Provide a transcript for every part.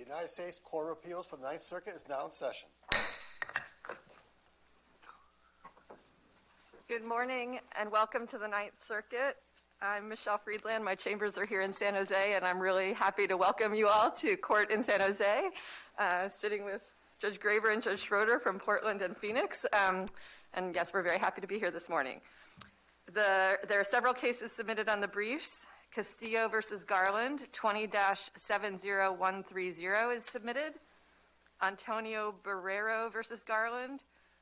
The United States Court of Appeals for the Ninth Circuit is now in session. Good morning and welcome to the Ninth Circuit. I'm Michelle Friedland. My chambers are here in San Jose, and I'm really happy to welcome you all to court in San Jose, sitting with Judge Graver and Judge Schroeder from Portland and Phoenix. And yes, we're very happy to be here this morning. There are several cases submitted on the briefs. Castillo versus Garland, 20-70130 is submitted. Antonio Barrero versus Garland,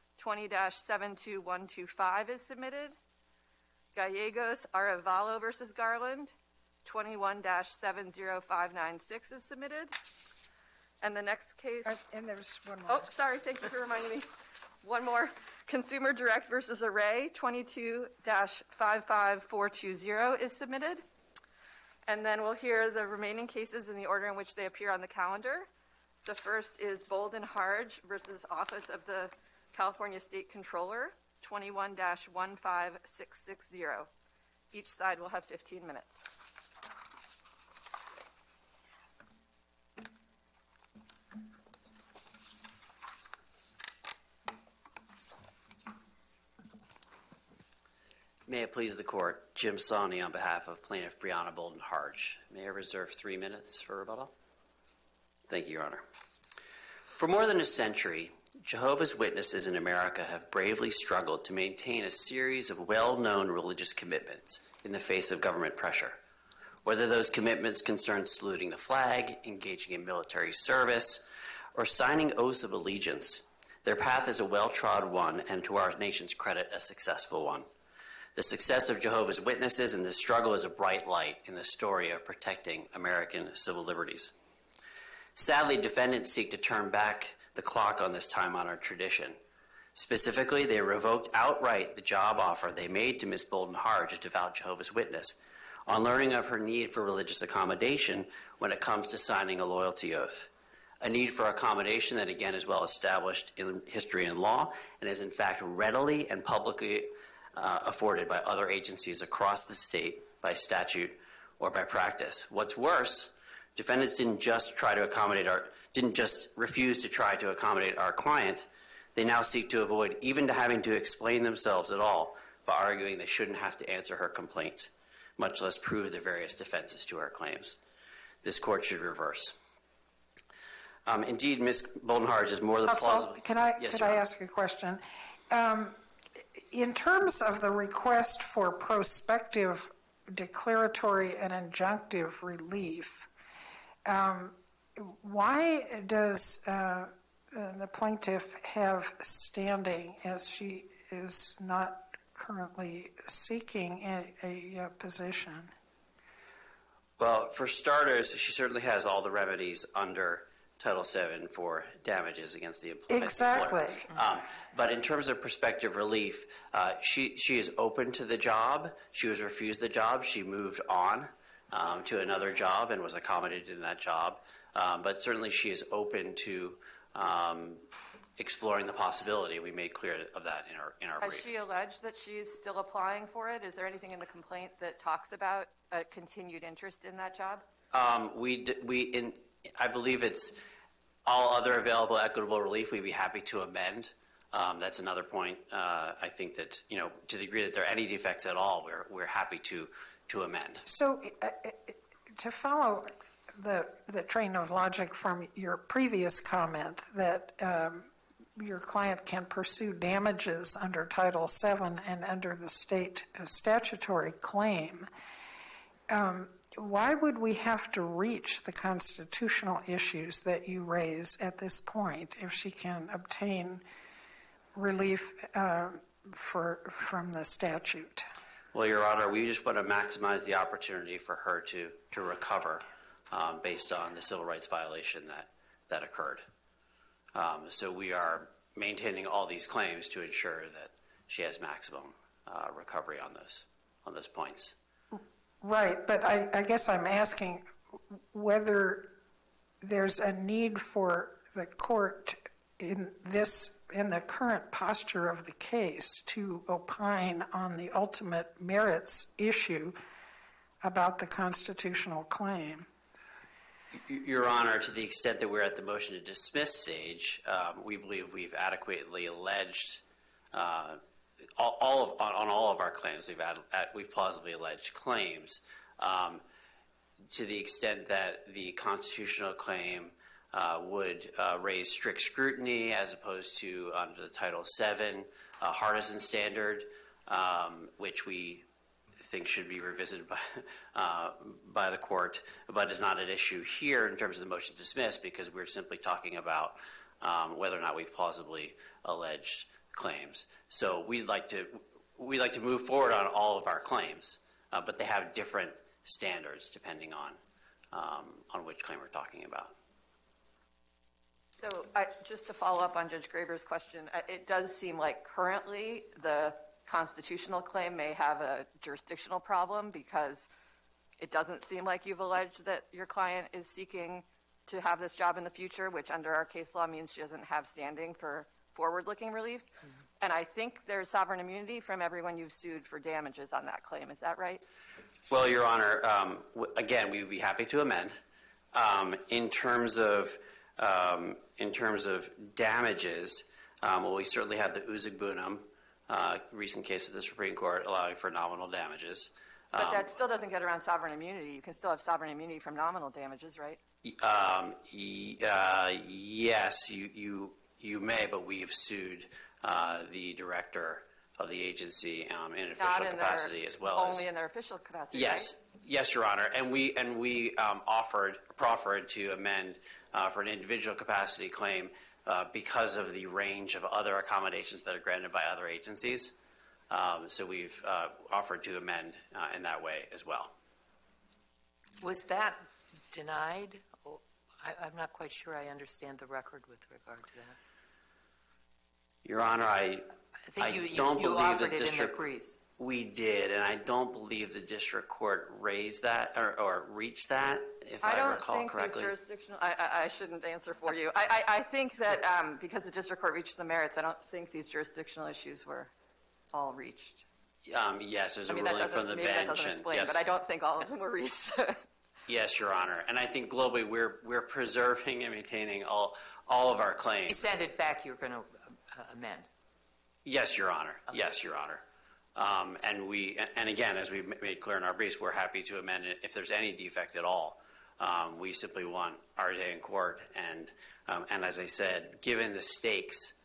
20-72125 is submitted. Gallegos Arevalo versus Garland, 21-70596 is submitted. And the next case... And there's one more. Oh, sorry, thank you for reminding me. One more. Consumer Direct versus Array, 22-55420 is submitted. And then we'll hear the remaining cases in the order in which they appear on the calendar. The first is Bolden Harge versus Office of the California State Controller, 21-15660. Each side will have 15 minutes. May it please the Court, Jim Sawney on behalf of Plaintiff Brianna Bolden Harge. May I reserve 3 minutes for rebuttal? Thank you, Your Honor. For more than a century, Jehovah's Witnesses in America have bravely struggled to maintain a series of well-known religious commitments in the face of government pressure. Whether those commitments concern saluting the flag, engaging in military service, or signing oaths of allegiance, their path is a well-trod one and, to our nation's credit, a successful one. The success of Jehovah's Witnesses in this struggle is a bright light in the story of protecting American civil liberties. Sadly, defendants seek to turn back the clock on this time-honored tradition. Specifically, they revoked outright the job offer they made to Ms. Bolden Harge, a devout Jehovah's Witness, on learning of her need for religious accommodation when it comes to signing a loyalty oath. A need for accommodation that, again, is well established in history and law and is, in fact, readily and publicly afforded by other agencies across the state by statute or by practice. What's worse, defendants didn't just refuse to try to accommodate our client. They now seek to avoid even having to explain themselves at all by arguing they shouldn't have to answer her complaint, much less prove the various defenses to her claims. This court should reverse. Indeed, Ms. Bolden Harge is more than plausible. Can I ask a question? In terms of the request for prospective declaratory and injunctive relief, why does the plaintiff have standing as she is not currently seeking a position? Well, for starters, she certainly has all the remedies under Title VII for damages against the employer. Exactly. But in terms of prospective relief, she is open to the job. She was refused the job. She moved on to another job and was accommodated in that job. But certainly she is open to exploring the possibility. We made clear of that in our brief. Has she alleged that she's still applying for it? Is there anything in the complaint that talks about a continued interest in that job? I believe it's all other available equitable relief we'd be happy to amend. That's another point. I think that, to the degree that there are any defects at all, we're happy to amend. So to follow the train of logic from your previous comment that your client can pursue damages under Title VII and under the state statutory claim, why would we have to reach the constitutional issues that you raise at this point if she can obtain relief from the statute? Well, Your Honor, we just want to maximize the opportunity for her to recover based on the civil rights violation that occurred. So we are maintaining all these claims to ensure that she has maximum recovery on those points. Right, but I guess I'm asking whether there's a need for the court in the current posture of the case to opine on the ultimate merits issue about the constitutional claim. Your Honor, to the extent that we're at the motion to dismiss stage, we believe we've adequately alleged on all of our claims. We've plausibly alleged claims. To the extent that the constitutional claim would raise strict scrutiny as opposed to under the Title VII Hardison standard, which we think should be revisited by the court, but is not an issue here in terms of the motion to dismiss, because we're simply talking about whether or not we've plausibly alleged claims. So we'd like to move forward on all of our claims, but they have different standards depending on which claim we're talking about. So just to follow up on Judge Graber's question, it does seem like currently the constitutional claim may have a jurisdictional problem, because it doesn't seem like you've alleged that your client is seeking to have this job in the future, which under our case law means she doesn't have standing for forward-looking relief. Mm-hmm. And I think there's sovereign immunity from everyone you've sued for damages on that claim. Is that right? Well, Your Honor, again, we would be happy to amend. In terms of damages, well, we certainly have the Uzugbunum recent case of the Supreme Court allowing for nominal damages. But that still doesn't get around sovereign immunity. You can still have sovereign immunity from nominal damages, right? Yes, you may, but we have sued the director of the agency in official capacity as well. Only in their official capacity. Yes, right? Yes, Your Honor, and we proffered to amend for an individual capacity claim because of the range of other accommodations that are granted by other agencies. So we've offered to amend in that way as well. Was that denied? I'm not quite sure I understand the record with regard to that. Your Honor, I don't you believe offered the it district. In the briefs. We did, and I don't believe the district court raised that or reached that, if I recall correctly. I don't think these jurisdictional. I shouldn't answer for you. I think that because the district court reached the merits, I don't think these jurisdictional issues were all reached. Yes, there's a ruling from the bench. Maybe that doesn't explain, yes. but I don't think all of them were reached. Yes, Your Honor, and I think globally we're preserving and maintaining all of our claims. You send it back, you're going to amend. Yes, Your Honor. Okay. Yes, Your Honor. And again, as we've made clear in our briefs, we're happy to amend it if there's any defect at all. We simply want our day in court, and as I said, given the stakes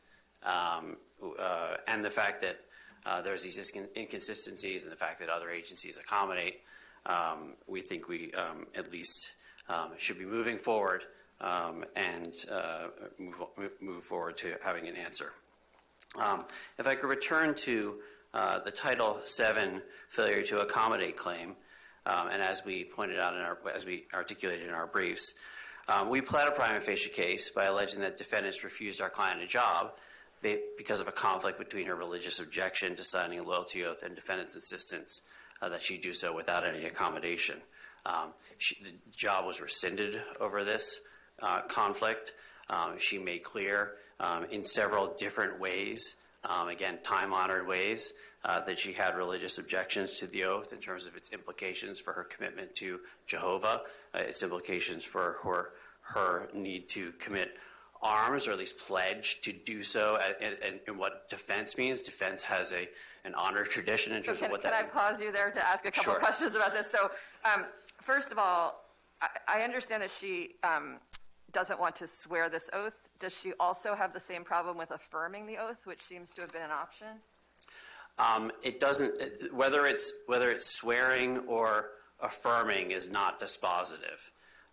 and the fact that there's these inconsistencies and the fact that other agencies accommodate, we think we at least should be moving forward and move forward to having an answer. If I could return to the Title VII failure to accommodate claim, and as we pointed out as we articulated in our briefs, we pled a prima facie case by alleging that defendants refused our client a job because of a conflict between her religious objection to signing a loyalty oath and defendant's insistence that she do so without any accommodation. The job was rescinded over this conflict. She made clear in several different ways, again, time-honored ways, that she had religious objections to the oath in terms of its implications for her commitment to Jehovah, its implications for her need to commit arms, or at least pledge to do so, and what defense means. Defense has an honor tradition in terms of what that means. Can I pause you there to ask a couple of questions about this? So, first of all, I understand that she doesn't want to swear this oath. Does she also have the same problem with affirming the oath, which seems to have been an option? It doesn't. Whether it's swearing or affirming is not dispositive.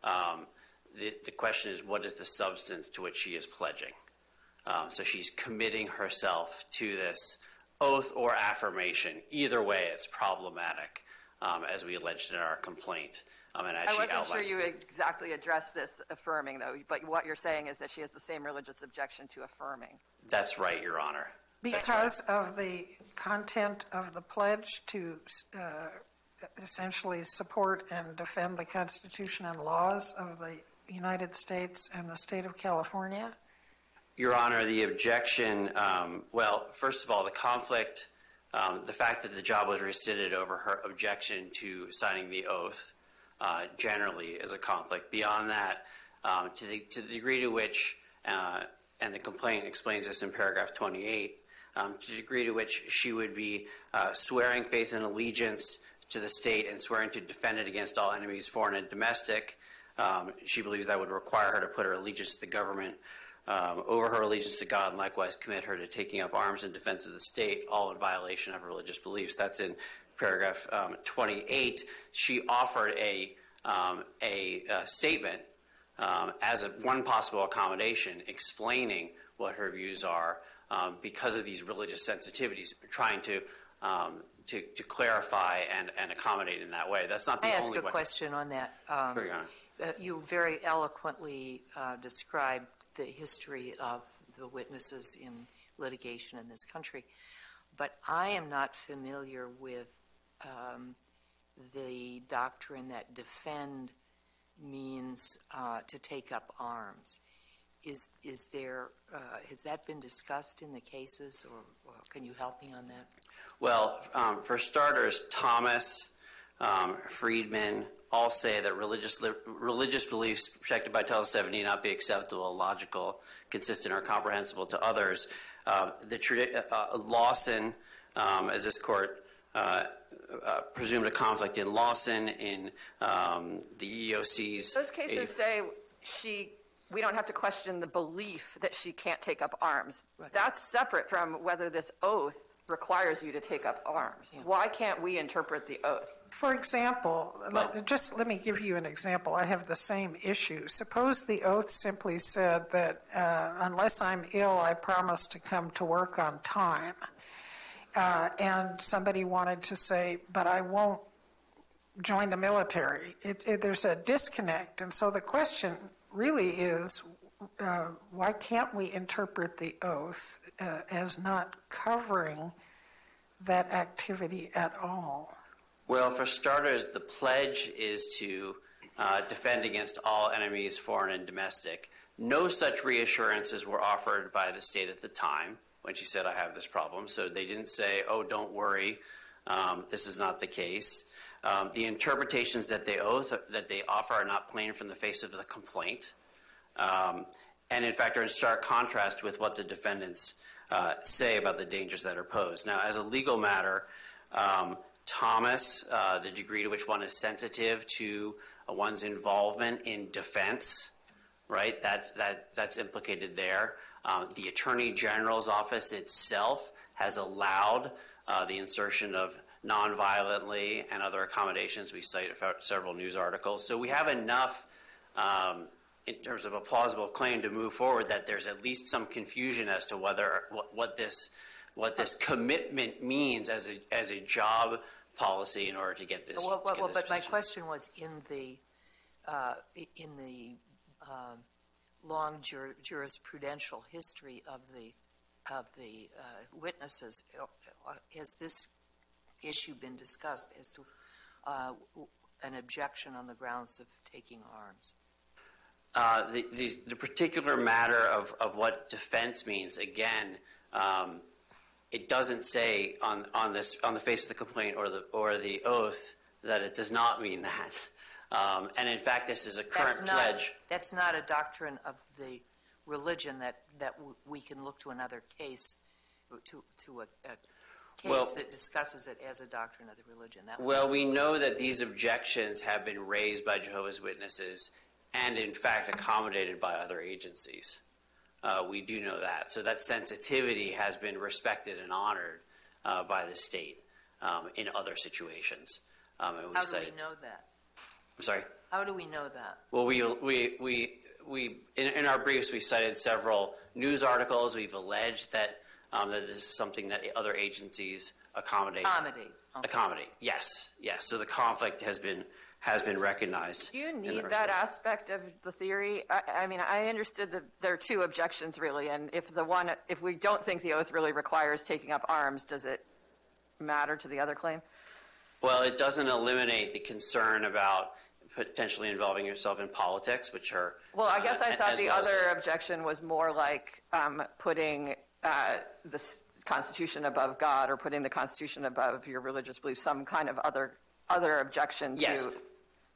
The question is, what is the substance to which she is pledging? So she's committing herself to this oath or affirmation. Either way, it's problematic, as we alleged in our complaint. And as I wasn't sure you exactly addressed this affirming, though, but what you're saying is that she has the same religious objection to affirming. That's right, Your Honor. Because of the content of the pledge to essentially support and defend the Constitution and laws of the United States and the state of California? Your Honor, the objection, well, first of all, the conflict, the fact that the job was rescinded over her objection to signing the oath generally is a conflict. Beyond that, to the degree to which, and the complaint explains this in paragraph 28, to the degree to which she would be swearing faith and allegiance to the state and swearing to defend it against all enemies, foreign and domestic, she believes that would require her to put her allegiance to the government over her allegiance to God, and likewise commit her to taking up arms in defense of the state, all in violation of her religious beliefs. That's in paragraph 28. She offered a statement as one possible accommodation, explaining what her views are because of these religious sensitivities, trying to clarify and accommodate in that way. That's not the only way. I ask a question on that. Sure, Your Honor. You very eloquently described the history of the witnesses in litigation in this country, but I am not familiar with the doctrine that defend means to take up arms. Is there has that been discussed in the cases, or can you help me on that? Well, for starters, Thomas, Friedman all say that religious beliefs protected by Title VII need not be acceptable, logical, consistent, or comprehensible to others. Lawson, as this court presumed a conflict in Lawson, in the EEOC's. Those cases say we don't have to question the belief that she can't take up arms. Right. That's separate from whether this oath requires you to take up arms. Yeah. Why can't we interpret the oath? For example, let me give you an example. I have the same issue. Suppose the oath simply said that unless I'm ill, I promise to come to work on time. And somebody wanted to say, but I won't join the military. There's a disconnect. And so the question really is, why can't we interpret the oath as not covering that activity at all? Well, for starters, the pledge is to defend against all enemies, foreign and domestic. No such reassurances were offered by the state at the time when she said, I have this problem. So they didn't say, oh, don't worry, this is not the case. The interpretations that they offer are not plain from the face of the complaint. And in fact are in stark contrast with what the defendants say about the dangers that are posed. Now, as a legal matter, Thomas, the degree to which one is sensitive to one's involvement in defense, right? That's implicated there. The Attorney General's office itself has allowed the insertion of nonviolently and other accommodations. We cite several news articles. So we have enough in terms of a plausible claim to move forward that there's at least some confusion as to whether what this commitment means as a job policy in order to get this. But my question was in the long jurisprudential history of the witnesses, has this issue been discussed as to an objection on the grounds of taking arms? The particular matter of what defense means, again, it doesn't say on the face of the complaint or the oath that it does not mean that. And in fact, this is a current pledge. That's not a doctrine of the religion that we can look to another case, to a case that discusses it as a doctrine of the religion. We know that these objections have been raised by Jehovah's Witnesses and in fact accommodated by other agencies. We do know that. So that sensitivity has been respected and honored by the state in other situations. How do we know that? I'm sorry? How do we know that? Well, we in our briefs we cited several news articles. We've alleged that that this is something that other agencies accommodate. Accommodate. Yes. So the conflict has been recognized. Do you need that aspect of the theory? I mean, I understood that there are two objections really, and if we don't think the oath really requires taking up arms, does it matter to the other claim? Well, it doesn't eliminate the concern about potentially involving yourself in politics, which are. Well, I guess I thought the other objection was more like putting the Constitution above God, or putting the Constitution above your religious beliefs, some kind of other objection yes. to.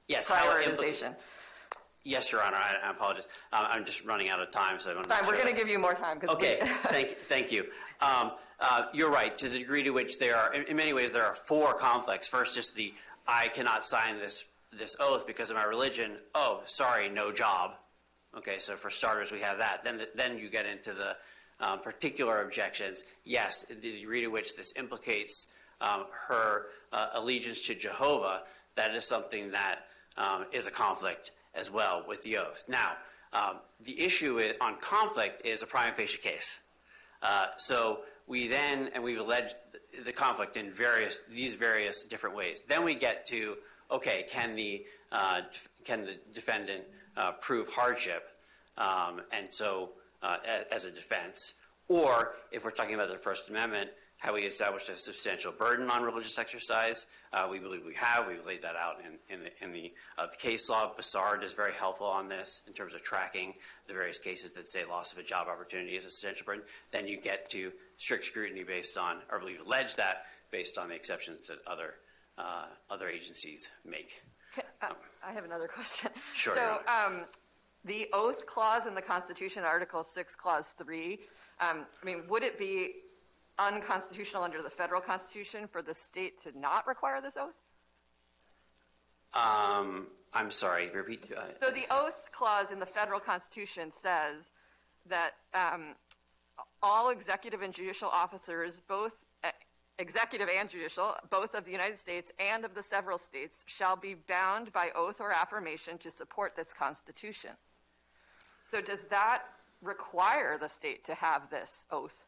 Yes, how it prioritization. Yes, Your Honor, I apologize. I'm just running out of time, so I want to make Fine, sure we're going to give you more time. Okay, thank you. You're right, to the degree to which there are, in many ways, there are four conflicts. First, just I cannot sign this oath because of my religion. Oh, sorry, no job. Okay, so for starters, we have that. Then you get into the particular objections. Yes, the degree to which this implicates her allegiance to Jehovah, that is something that is a conflict as well with the oath. Now, the issue on conflict is a prima facie case. So we've alleged the conflict in these various different ways. Then we get to, okay, can the defendant prove hardship, and so as a defense, or if we're talking about the First Amendment, have we established a substantial burden on religious exercise? We believe we have. We've laid that out in the case law. Bassard is very helpful on this in terms of tracking the various cases that say loss of a job opportunity is a substantial burden. Then you get to strict scrutiny based on, or we've alleged that based on the exceptions that other agencies make. I have another question. Sure. So the oath clause in the Constitution, Article 6, Clause 3, would it be unconstitutional under the federal Constitution for the state to not require this oath? I'm sorry, repeat. So the oath clause in the federal Constitution says that all executive and judicial officers, both executive and judicial, both of the United States and of the several states, shall be bound by oath or affirmation to support this Constitution. So does that require the state to have this oath?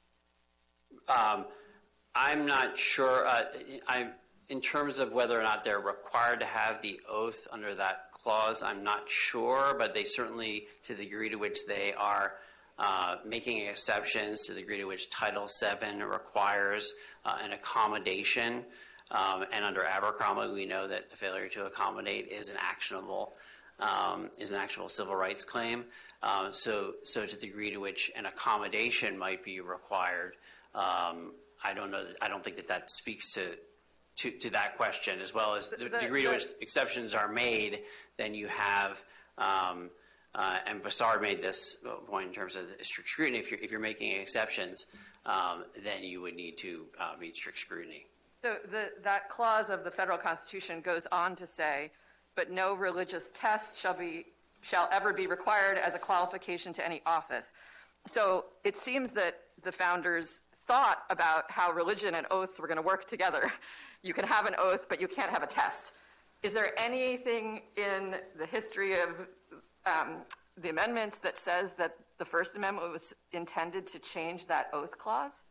I'm not sure. In terms of whether or not they're required to have the oath under that clause, I'm not sure, but they certainly, to the degree to which they are making exceptions, to the degree to which Title VII requires an accommodation, and under Abercrombie we know that the failure to accommodate is an actionable civil rights claim. So to the degree to which an accommodation might be required, I don't know. I don't think that speaks to that question, as well as the degree to which exceptions are made. Then you have, and Bassard made this point in terms of strict scrutiny. If you're making exceptions, then you would need to meet strict scrutiny. So that clause of the federal Constitution goes on to say, but no religious test shall ever be required as a qualification to any office. So it seems that the founders thought about how religion and oaths were going to work together. You can have an oath, but you can't have a test. Is there anything in the history of the amendments that says that the First Amendment was intended to change that oath clause?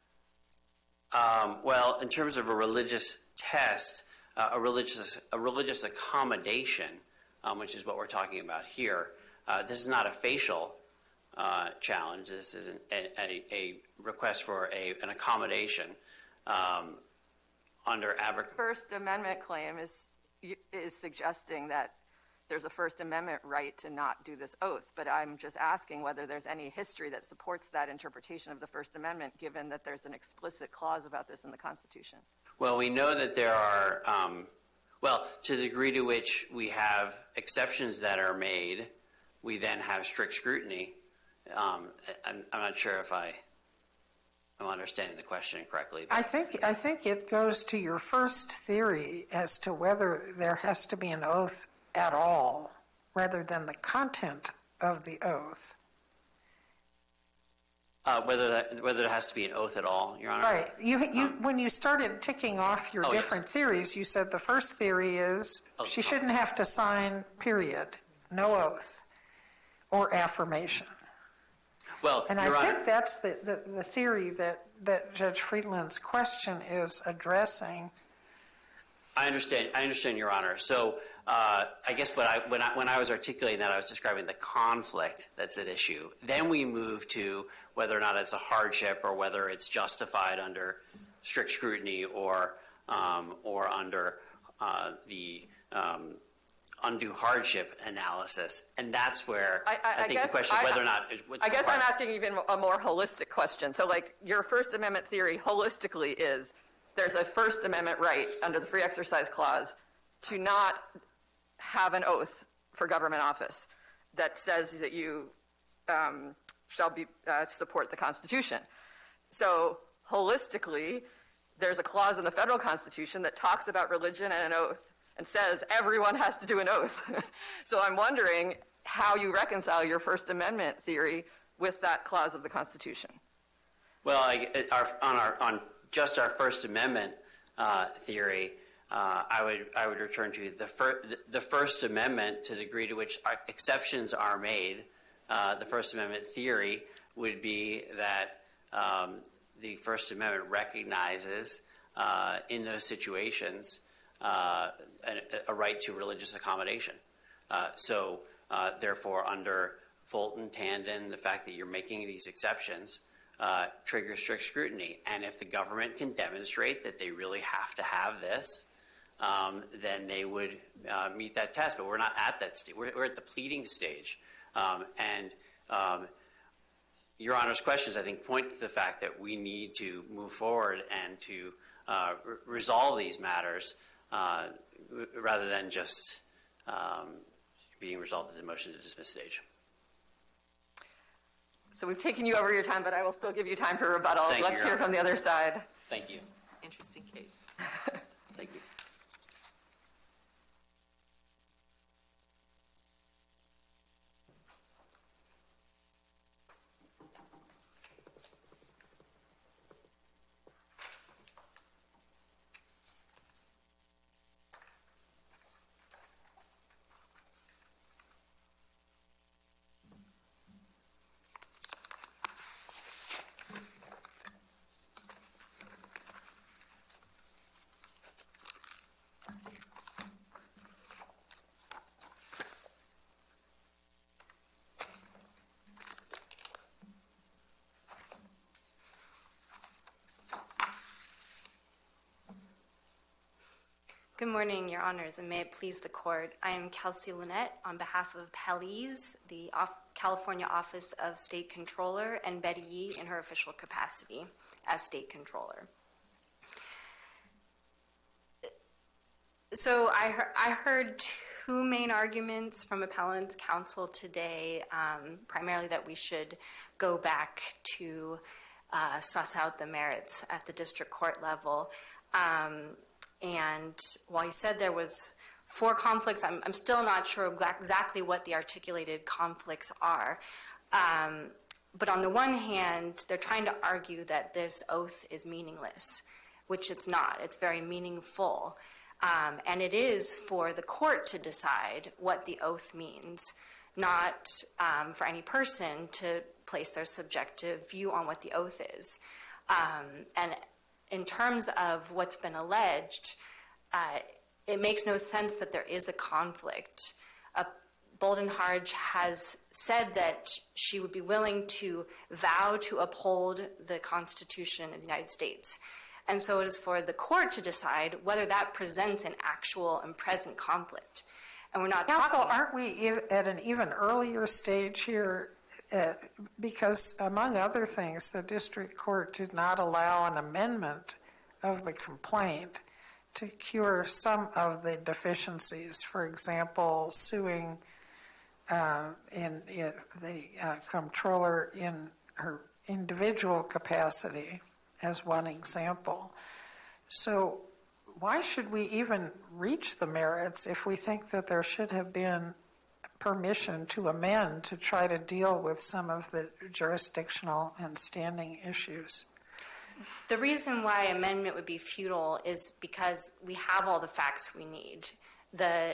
Well, in terms of a religious test, a religious accommodation, which is what we're talking about here, this is not a facial challenge. This is a request for an accommodation under Abercrombie. First Amendment claim is suggesting that there's a First Amendment right to not do this oath, but I'm just asking whether there's any history that supports that interpretation of the First Amendment, given that there's an explicit clause about this in the Constitution. Well, we know that there are, to the degree to which we have exceptions that are made, we then have strict scrutiny. I'm not sure if I'm understanding the question correctly. I think it goes to your first theory as to whether there has to be an oath at all, rather than the content of the oath. Whether there has to be an oath at all, Your Honor? Right. When you started ticking off your different theories, you said the first theory is she shouldn't have to sign, period, no oath or affirmation. Well, and Your I Honor, think that's the theory that Judge Friedland's question is addressing. I understand, Your Honor. So I guess when I was articulating that, I was describing the conflict that's at issue. Then we move to whether or not it's a hardship or whether it's justified under strict scrutiny or under the undue hardship analysis. And that's where I think the question of whether or not what's I guess required. I'm asking even a more holistic question. So, like, your First Amendment theory holistically is there's a First Amendment right under the Free Exercise Clause to not have an oath for government office that says that you shall support the Constitution. So holistically, there's a clause in the federal Constitution that talks about religion and an oath and says everyone has to do an oath. So I'm wondering how you reconcile your First Amendment theory with that clause of the Constitution. Well, on just our First Amendment theory, I would return to the First Amendment, to the degree to which exceptions are made. The First Amendment theory would be that the First Amendment recognizes in those situations a right to religious accommodation. Therefore, under Fulton, Tandon, the fact that you're making these exceptions triggers strict scrutiny. And if the government can demonstrate that they really have to have this, then they would meet that test. But we're not at that stage. We're at the pleading stage. Your Honor's questions, I think, point to the fact that we need to move forward and to resolve these matters rather than just being resolved at the motion to dismiss stage. So we've taken you over your time, but I will still give you time for rebuttal. Let's hear from the other side. Thank you. Interesting case. Thank you. Good morning, Your Honors, and may it please the Court. I am Kelsey Lynette on behalf of Pelley's, the California Office of State Controller, and Betty Yee in her official capacity as State Controller. So I heard two main arguments from appellant's counsel today, primarily that we should go back to suss out the merits at the district court level. And while he said there was 4 conflicts, I'm still not sure exactly what the articulated conflicts are. But on the one hand, they're trying to argue that this oath is meaningless, which it's not. It's very meaningful. And it is for the court to decide what the oath means, not for any person to place their subjective view on what the oath is. And in terms of what's been alleged, it makes no sense that there is a conflict. Bolden Harge has said that she would be willing to vow to uphold the Constitution of the United States. And so it is for the court to decide whether that presents an actual and present conflict. And we're not Counsel, talking... aren't we at an even earlier stage here? Because, among other things, the district court did not allow an amendment of the complaint to cure some of the deficiencies. For example, suing the comptroller in her individual capacity as one example. So why should we even reach the merits if we think that there should have been permission to amend to try to deal with some of the jurisdictional and standing issues? The reason why amendment would be futile is because we have all the facts we need. The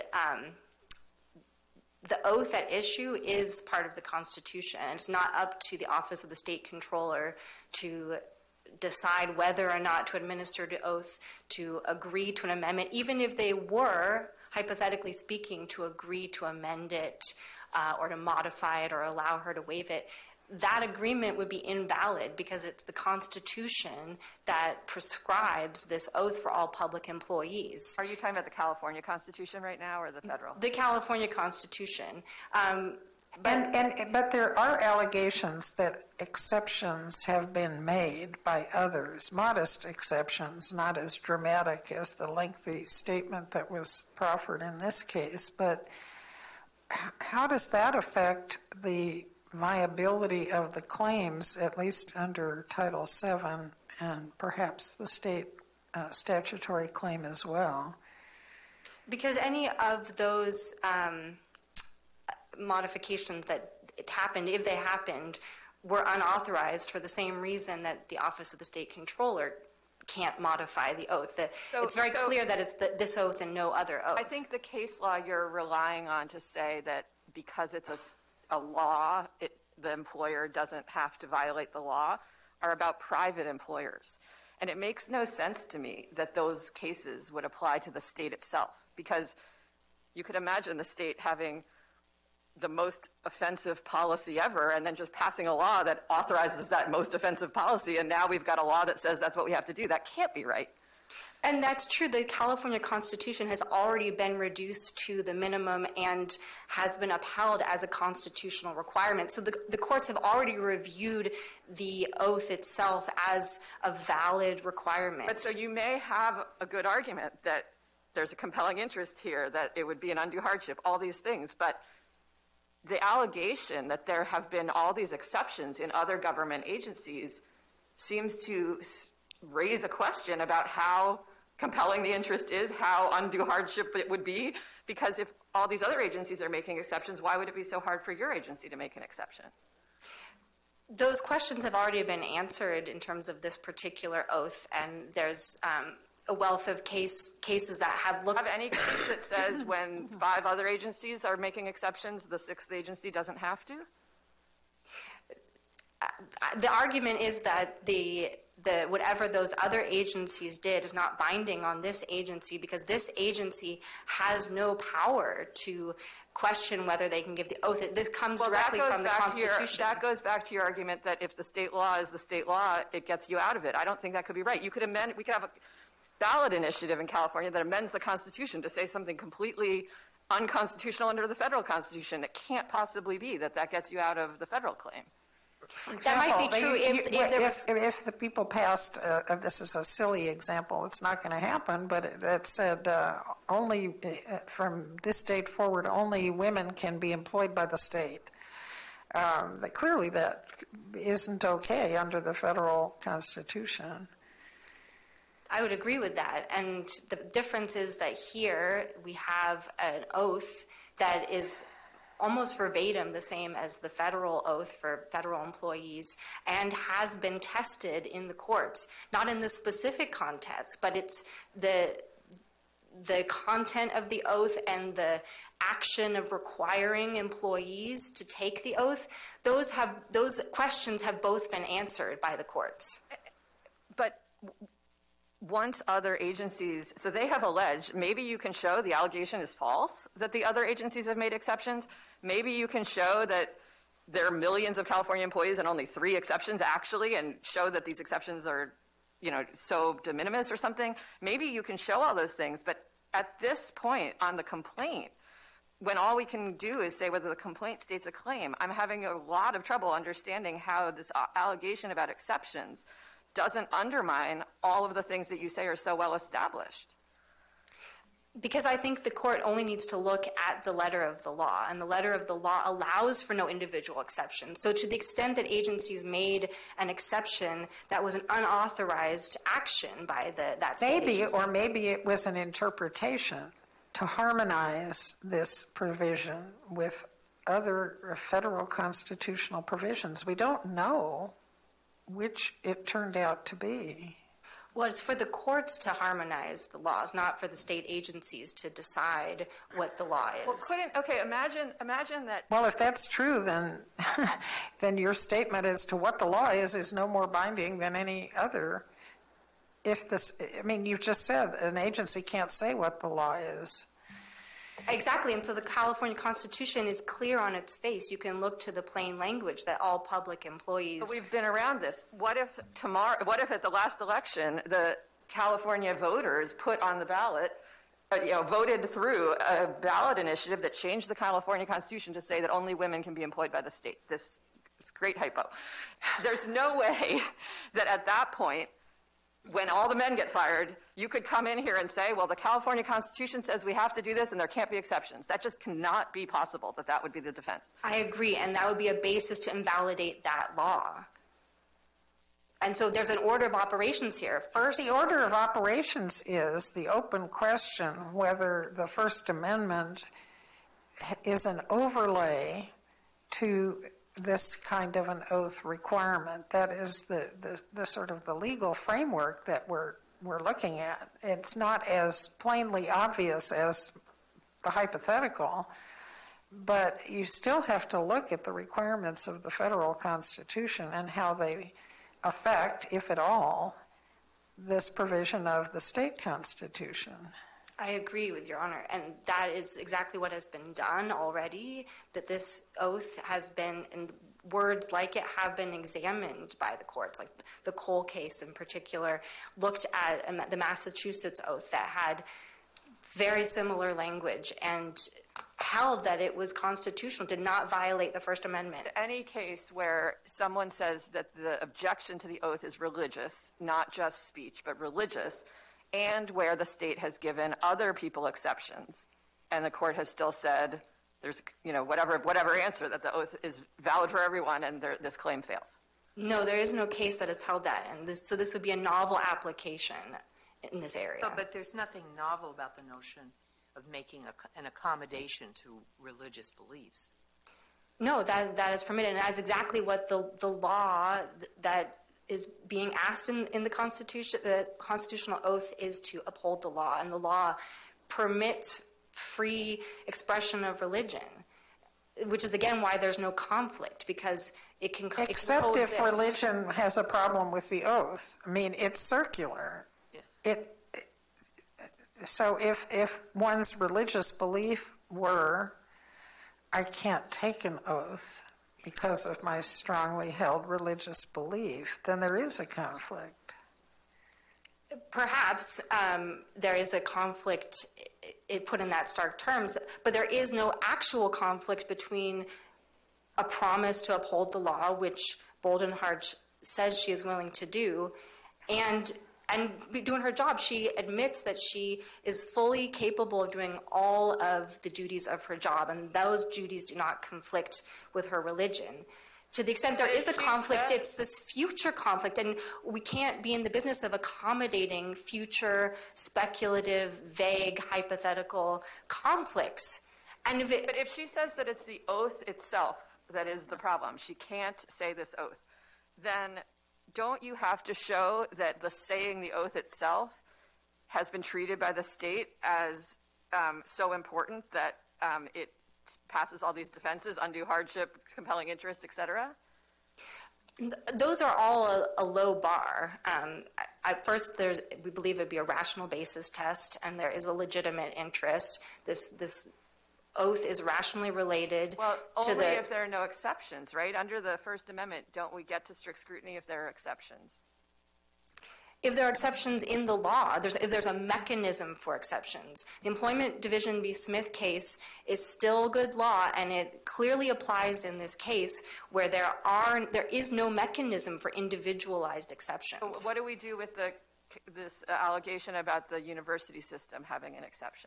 oath at issue is part of the Constitution, and it's not up to the Office of the State Controller to decide whether or not to administer the oath, to agree to an amendment, even if they were, hypothetically speaking, to agree to amend it or to modify it or allow her to waive it. That agreement would be invalid because it's the Constitution that prescribes this oath for all public employees. Are you talking about the California Constitution right now or the federal? The California Constitution. But there are allegations that exceptions have been made by others, modest exceptions, not as dramatic as the lengthy statement that was proffered in this case. But how does that affect the viability of the claims, at least under Title VII and perhaps the state statutory claim as well? Because any of those modifications that happened, if they happened, were unauthorized for the same reason that the Office of the State Controller can't modify the oath. It's very clear that it's this oath and no other oath. I think the case law you're relying on to say that because it's a law, the employer doesn't have to violate the law, are about private employers. And it makes no sense to me that those cases would apply to the state itself, because you could imagine the state having the most offensive policy ever and then just passing a law that authorizes that most offensive policy, and now we've got a law that says that's what we have to do. That can't be right. And that's true. The California Constitution has already been reduced to the minimum and has been upheld as a constitutional requirement. So the courts have already reviewed the oath itself as a valid requirement. But so you may have a good argument that there's a compelling interest here, that it would be an undue hardship, all these things. But the allegation that there have been all these exceptions in other government agencies seems to raise a question about how compelling the interest is, how undue hardship it would be, because if all these other agencies are making exceptions, why would it be so hard for your agency to make an exception? Those questions have already been answered in terms of this particular oath, and there's a wealth of cases that have looked. Have any case that says when 5 other agencies are making exceptions, the 6th agency doesn't have to? The argument is that the whatever those other agencies did is not binding on this agency, because this agency has no power to question whether they can give the oath. This comes directly from the Constitution. That goes back to your argument that if the state law is the state law, it gets you out of it. I don't think that could be right. We could have a ballot initiative in California that amends the Constitution to say something completely unconstitutional under the federal Constitution. It can't possibly be that gets you out of the federal claim. That might be true if the people passed, this is a silly example, it's not going to happen, but it said only from this date forward, only women can be employed by the state. Clearly that isn't okay under the federal Constitution. I would agree with that. And the difference is that here we have an oath that is almost verbatim the same as the federal oath for federal employees and has been tested in the courts, not in the specific context, but it's the content of the oath and the action of requiring employees to take the oath. Those questions have both been answered by the courts. But once other agencies, so they have alleged, maybe you can show the allegation is false, that the other agencies have made exceptions. Maybe you can show that there are millions of California employees and only 3 exceptions actually, and show that these exceptions are, so de minimis or something. Maybe you can show all those things, but at this point on the complaint, when all we can do is say whether the complaint states a claim, I'm having a lot of trouble understanding how this allegation about exceptions doesn't undermine all of the things that you say are so well established. Because I think the court only needs to look at the letter of the law, and the letter of the law allows for no individual exception. So to the extent that agencies made an exception, that was an unauthorized action by that state agency. Or maybe it was an interpretation to harmonize this provision with other federal constitutional provisions. We don't know which it turned out to be. Well, it's for the courts to harmonize the laws, not for the state agencies to decide what the law is. Well, imagine that. Well, if that's true, then your statement as to what the law is no more binding than any other. You've just said an agency can't say what the law is. Exactly, and so the California Constitution is clear on its face. You can look to the plain language that all public employees. But we've been around this. What if at the last election, the California voters put on the ballot voted through a ballot initiative that changed the California Constitution to say that only women can be employed by the state. It's great hypo. There's no way that at that point, when all the men get fired, you could come in here and say, well, the California Constitution says we have to do this and there can't be exceptions. That just cannot be possible, that would be the defense. I agree, and that would be a basis to invalidate that law. And so there's an order of operations here. First, the order of operations is the open question whether the First Amendment is an overlay to this kind of an oath requirement. That is the sort of the legal framework that we're looking at. It's not as plainly obvious as the hypothetical, but you still have to look at the requirements of the federal Constitution and how they affect, if at all, this provision of the state constitution. I agree with Your Honor, and that is exactly what has been done already, that this oath has been, and words like it have been examined by the courts, like the Cole case in particular, looked at the Massachusetts oath that had very similar language and held that it was constitutional, did not violate the First Amendment. Any case where someone says that the objection to the oath is religious, not just speech, but religious, and where the state has given other people exceptions, and the court has still said there's, whatever answer, that the oath is valid for everyone, and this claim fails. No, there is no case that has held that, and so this would be a novel application in this area. But there's nothing novel about the notion of making an accommodation to religious beliefs. No, that is permitted, and that's exactly what the law that is being asked in the Constitution. The constitutional oath is to uphold the law, and the law permits free expression of religion, which is again why there's no conflict, because it can except if religion has a problem with the oath. I mean, it's circular. Yeah. So if one's religious belief were, I can't take an oath because of my strongly held religious belief, then there is a conflict. Perhaps there is a conflict put in that stark terms, but there is no actual conflict between a promise to uphold the law, which Boldenhart says she is willing to do, and doing her job. She admits that she is fully capable of doing all of the duties of her job, and those duties do not conflict with her religion. To the extent there is a conflict, it's this future conflict, and we can't be in the business of accommodating future, speculative, vague, hypothetical conflicts. But if she says that it's the oath itself that is the problem, she can't say this oath, then don't you have to show that the saying the oath itself has been treated by the state as so important that it passes all these defenses, undue hardship, compelling interest, etc.? Those are all a low bar. At first, we believe it would be a rational basis test, and there is a legitimate interest. This oath is rationally related. Well, only if there are no exceptions, right? Under the First Amendment, don't we get to strict scrutiny if there are exceptions? If there are exceptions in the law, if there's a mechanism for exceptions. The Employment Division v. Smith case is still good law, and it clearly applies in this case where there is no mechanism for individualized exceptions. So what do we do with this allegation about the university system having an exception?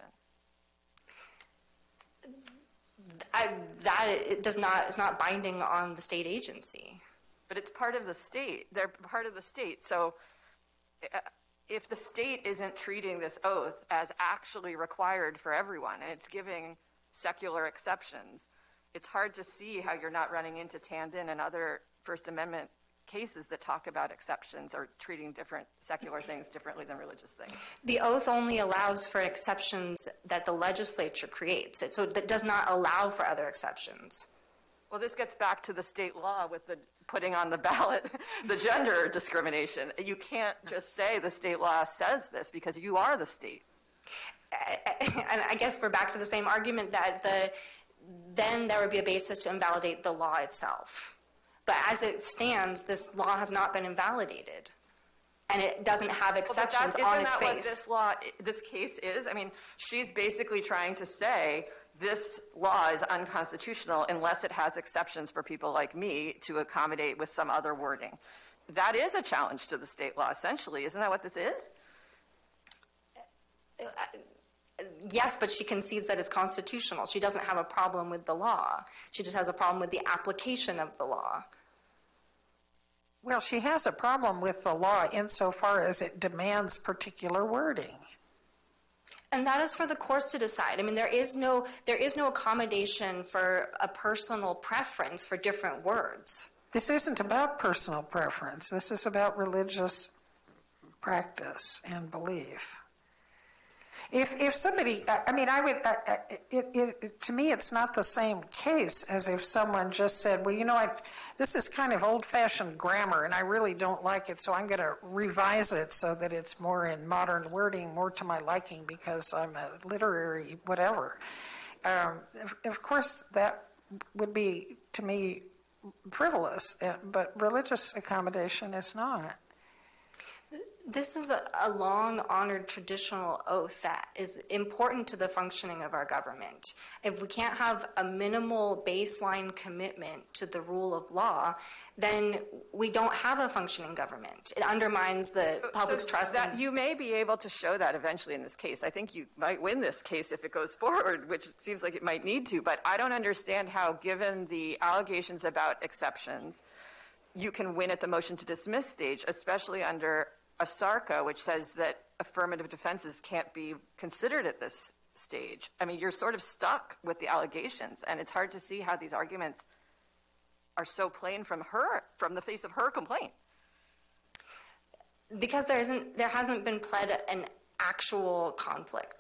Is not binding on the state agency. But it's part of the state. They're part of the state. So if the state isn't treating this oath as actually required for everyone, and it's giving secular exceptions, it's hard to see how you're not running into Tandon and other First Amendment cases that talk about exceptions or treating different secular things differently than religious things. The oath only allows for exceptions that the legislature creates, so that does not allow for other exceptions. Well, this gets back to the state law with the putting on the ballot the gender discrimination. You can't just say the state law says this because you are the state. And I guess we're back to the same argument that then there would be a basis to invalidate the law itself. But as it stands, this law has not been invalidated. and it doesn't have exceptions on its Isn't that what face. this case is? I mean, she's basically trying to say this law is unconstitutional unless it has exceptions for people like me to accommodate with some other wording. That is a challenge to the state law, essentially. Isn't that what this is? Yes, but she concedes that it's constitutional. She doesn't have a problem with the law. She just has a problem with the application of the law. Well, she has a problem with the law insofar as it demands particular wording. And that is for the courts to decide. I mean, there is no accommodation for a personal preference for different words. This isn't about personal preference. This is about religious practice and belief. If somebody, I mean, I would, to me, it's not the same case as if someone just said, well, you know, this is kind of old-fashioned grammar, and I really don't like it, so I'm going to revise it so that it's more in modern wording, more to my liking, because I'm a literary whatever. Of course, that would be, to me, frivolous, but religious accommodation is not. This is a long-honored traditional oath that is important to the functioning of our government. If we can't have a minimal baseline commitment to the rule of law, then we don't have a functioning government. It undermines the public's trust. You may be able to show that eventually in this case. I think you might win this case if it goes forward, which it seems like it might need to. But I don't understand how, given the allegations about exceptions, you can win at the motion to dismiss stage, especially under ASARCA, which says that affirmative defenses can't be considered at this stage. I mean, you're sort of stuck with the allegations, and it's hard to see how these arguments are so plain from the face of her complaint. Because there hasn't been pled an actual conflict.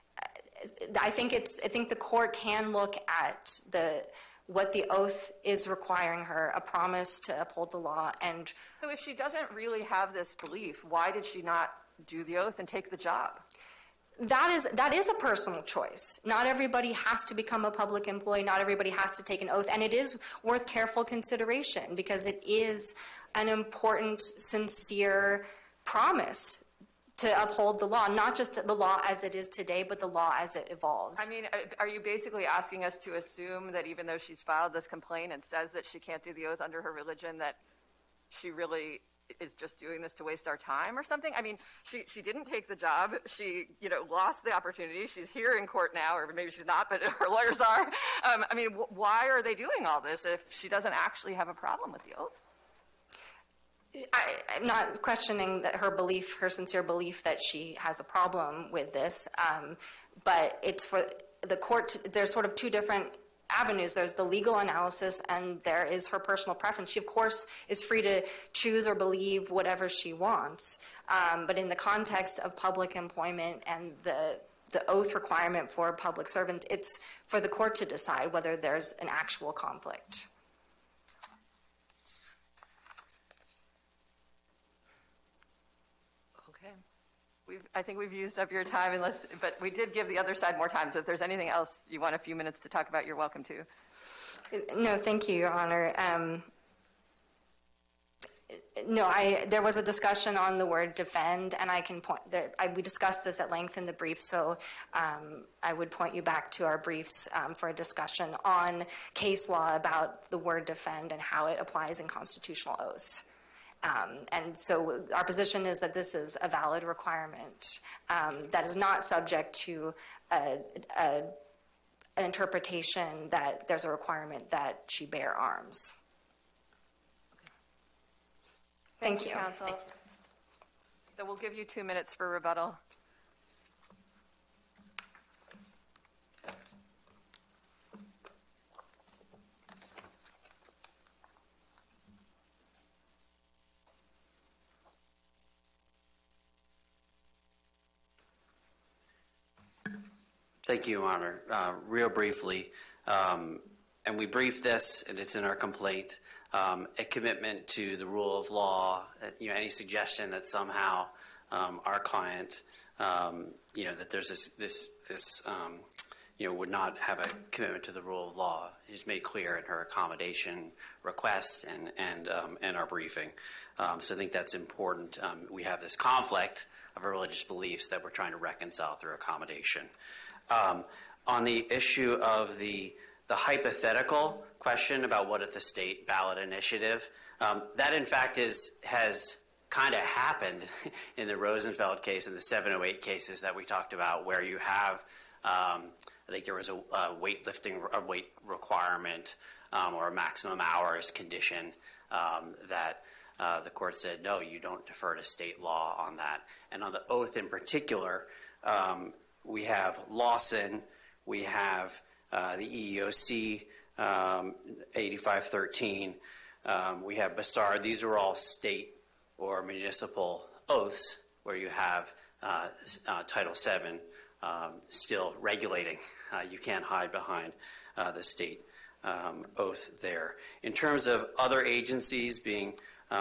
I think the court can look at what the oath is requiring her, a promise to uphold the law. And so if she doesn't really have this belief, why did she not do the oath and take the job? That is a personal choice. Not everybody has to become a public employee. Not everybody has to take an oath. And it is worth careful consideration because it is an important, sincere promise to uphold the law, not just the law as it is today, but the law as it evolves. I mean, are you basically asking us to assume that even though she's filed this complaint and says that she can't do the oath under her religion, that she really is just doing this to waste our time or something? I mean, she didn't take the job. She, lost the opportunity. She's here in court now, or maybe she's not, but her lawyers are. I mean, why are they doing all this if she doesn't actually have a problem with the oath? I'm not questioning that her sincere belief that she has a problem with this, but it's for the court. There's sort of two different avenues. There's the legal analysis, and there is her personal preference. She, of course, is free to choose or believe whatever she wants, but in the context of public employment and the oath requirement for public servants, it's for the court to decide whether there's an actual conflict. I think we've used up your time, but we did give the other side more time. So if there's anything else you want a few minutes to talk about, you're welcome to. No, thank you, Your Honor. There was a discussion on the word defend, and I can point there. We discussed this at length in the brief, so I would point you back to our briefs for a discussion on case law about the word defend and how it applies in constitutional oaths. And so our position is that this is a valid requirement that is not subject to an interpretation that there's a requirement that she bear arms. Thank you. Counsel. So we'll give you 2 minutes for rebuttal. Thank you, Your Honor. Real briefly, and we briefed this, and it's in our complaint, a commitment to the rule of law, any suggestion that somehow our client, that there's this would not have a commitment to the rule of law. She's made clear in her accommodation request and our briefing. So I think that's important. We have this conflict of our religious beliefs that we're trying to reconcile through accommodation. On the issue of the hypothetical question about what if the state ballot initiative, that in fact has kind of happened in the Rosenfeld case and the 708 cases that we talked about, where you have, I think there was a weight requirement or a maximum hours condition that the court said, no, you don't defer to state law on that. And on the oath in particular, we have Lawson, we have the EEOC 8513, we have Bassard. These are all state or municipal oaths where you have Title VII still regulating. You can't hide behind the state oath there. In terms of other agencies being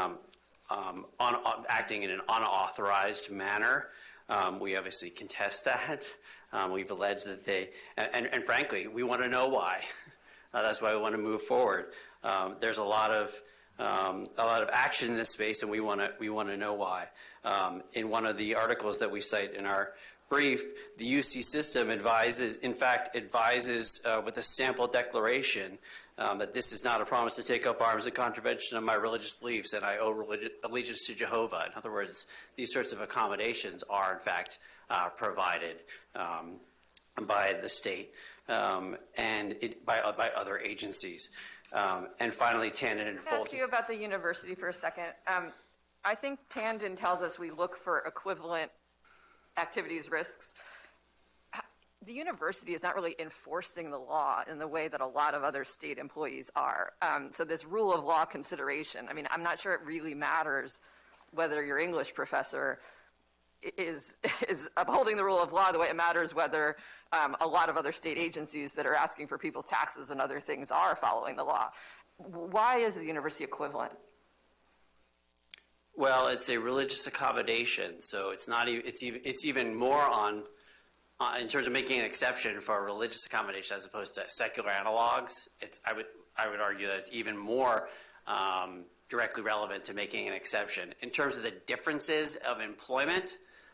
acting in an unauthorized manner, we obviously contest that. We've alleged that they, and frankly, we want to know why. That's why we want to move forward. There's a lot of action in this space, and we want to know why. In one of the articles that we cite in our brief, the UC system advises with a sample declaration that this is not a promise to take up arms in contravention of my religious beliefs, and I owe allegiance to Jehovah. In other words, these sorts of accommodations are in fact provided by the state and by other agencies. And finally, Tandon and Can I ask you about the university for a second? I think Tandon tells us we look for equivalent activities risks. The university is not really enforcing the law in the way that a lot of other state employees are. So this rule of law consideration, I mean, I'm not sure it really matters whether your English professor is upholding the rule of law the way it matters whether a lot of other state agencies that are asking for people's taxes and other things are following the law. Why is the university equivalent? Well, it's a religious accommodation, so it's not. It's even more on in terms of making an exception for a religious accommodation as opposed to secular analogs. I would argue that it's even more directly relevant to making an exception. In terms of the differences of employment,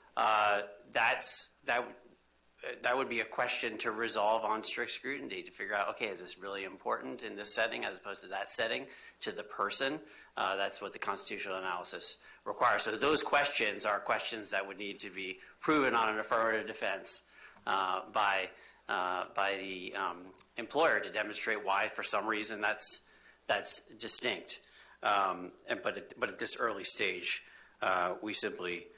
that would be a question to resolve on strict scrutiny to figure out, okay, is this really important in this setting as opposed to that setting to the person? That's what the constitutional analysis requires. So those questions are questions that would need to be proven on an affirmative defense by the employer to demonstrate why, for some reason, that's distinct. But at this early stage, we simply,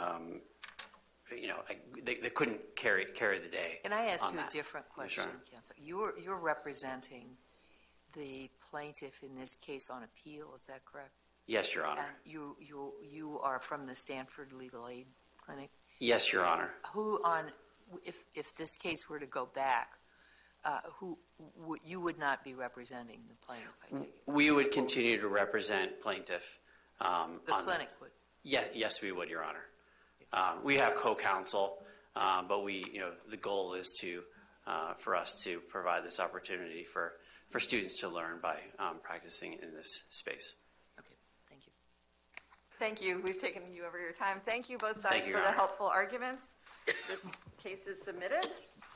they couldn't carry the day. Can I ask you that. A different question, Sure. Counselor? You're representing the plaintiff in this case on appeal, is that correct? Yes, Your Honor. And you are from the Stanford Legal Aid Clinic? Yes, Your Honor. If this case were to go back, you would not be representing the plaintiff, I take it? We would continue to represent plaintiff. The clinic would? Yes, we would, Your Honor. We have co-counsel, but the goal is for us to provide this opportunity for students to learn by practicing in this space. Okay, thank you. Thank you. We've taken you over your time. Thank you both sides Thank you, for Your the Honor. helpful arguments. This case is submitted.